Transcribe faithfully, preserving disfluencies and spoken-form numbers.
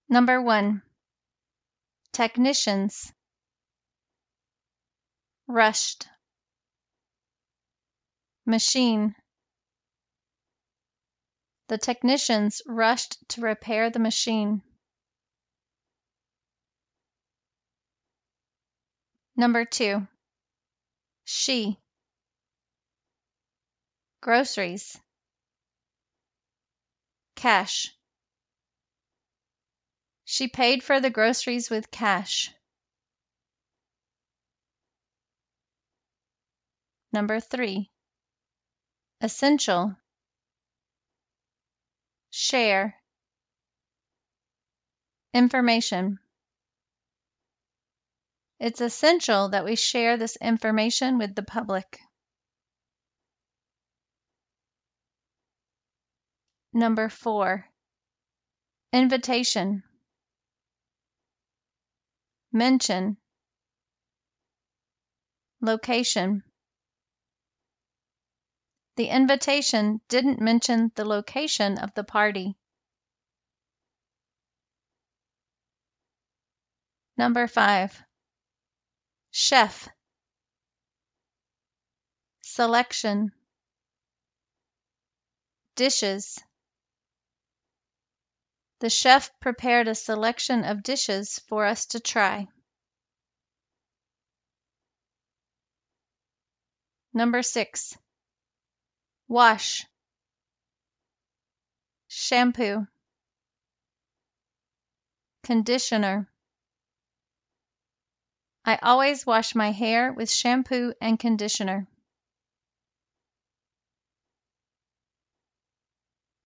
Number one, technicians, rushed, machine. The technicians rushed to repair the machine. Number two, she, groceries, cash. She paid for the groceries with cash. Number three, essential, share, information. It's essential that we share this information with the public. Number four, invitation, mention, location. The invitation didn't mention the location of the party. Number five, chef, selection, dishes. The chef prepared a selection of dishes for us to try. Number six, wash, shampoo, conditioner. I always wash my hair with shampoo and conditioner.